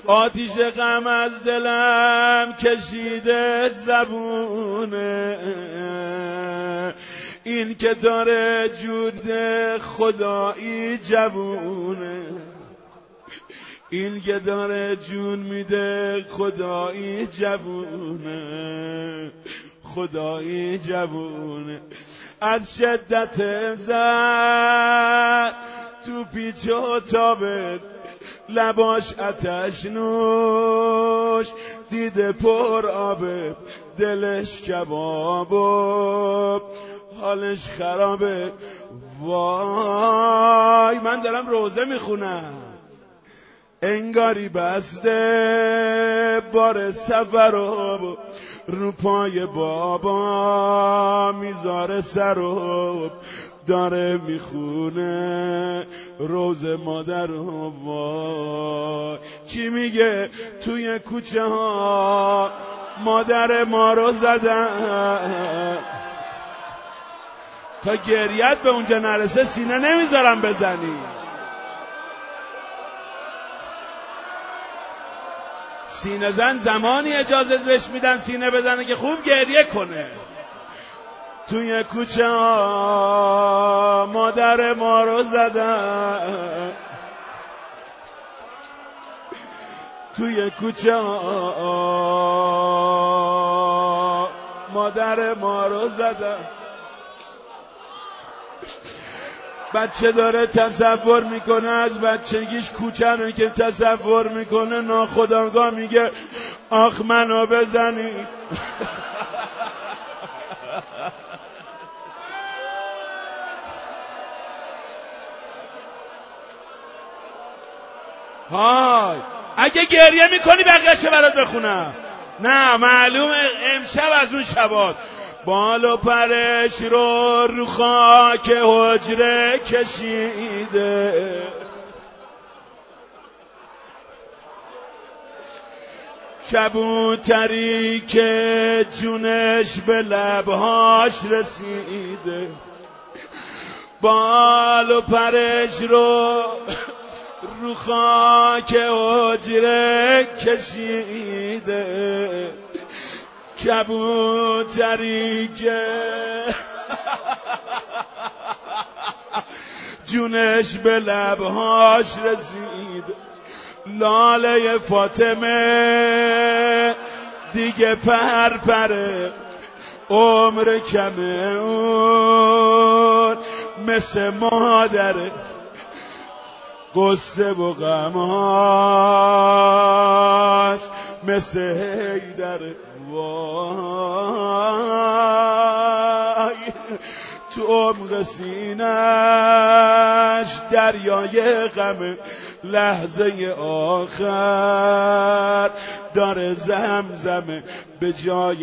آتیش غم از دلم کشیده زبونه، این که داره جود خدایی جوونه، این که داره جون میده خدایی جوونه، خدایی جوونه. از شدت زد تو پیچ و تابه، لباش آتش نوش دیده پر آبه، دلش کبابه حالش خرابه. وای من دارم روزه میخونم، انگاری بسته بار سفر رو پای بابا میذاره سر و داره میخونه روز مادر. وای چی میگه توی کوچه ها مادر ما رو زدن، تا گریت به اونجا نرسه سینه نمیذارم بزنی. سینه زن زمانی اجازه بهش میدن سینه بزنه که خوب گریه کنه. توی کوچه ها مادر ما رو زدن، توی کوچه ها مادر ما رو زدن. بچه داره تصور میکنه از بچگیش کوچنه که تصور میکنه ناخودآگاه میگه آخ منو بزنی. های اگه گریه میکنی بقیه‌شو برات بخونم. نه معلومه امشب از اون شبات. بال و پرش رو خاک حجره کشیده، کبوتری که جونش به لبهاش رسیده. بال و پرش رو خاک حجره کشیده، کبوتری که جونش به لبهاش رسید. لاله فاطمه دیگه پره، عمر کمه اون مثل مادره، قصه و غمهاست مثل حیدره. وای تو عمق سینش دریای غم، لحظه آخر داره زمزمه به جای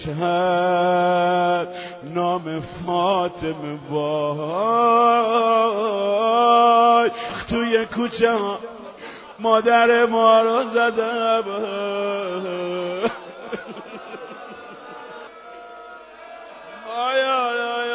اشهر نام فاطمه. وای توی کوچه ها مادر ما رو زدم. آی آی آی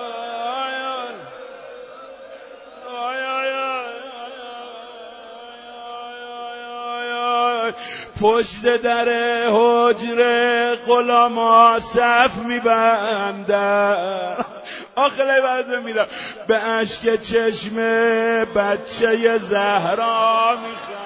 پشت در حجره غلاما صف میبندن. آخره بعد بمیرم به اشک چشم بچه زهرا میخوام.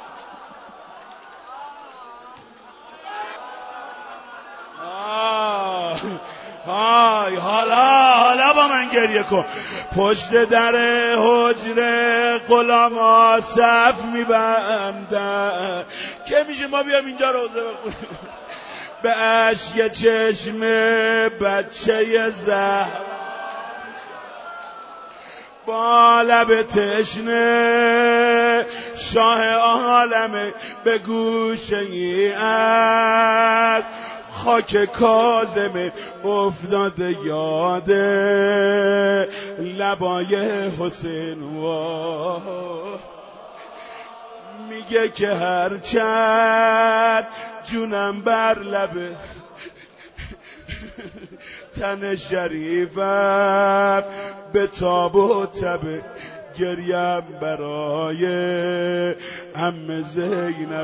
های حالا با من گریه کن. پشت در حجره غلاما صف میبندن. که میشه ما بیام اینجا روزه بخونیم به اشک چشم بچه زهر، با لب تشنه شاه عالمه به گوشه ای از خاک کاظمه افتاده یاده لبای حسین. میگه که هرچند جونم بر لبه تن شریفم به تاب و تبه، گریم برای عمه زینب.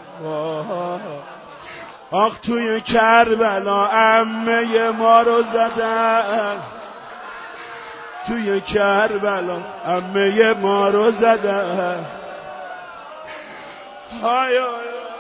آخ توی کربلا عمه ما رو زدن، توی کربلا عمه ما رو زدن. های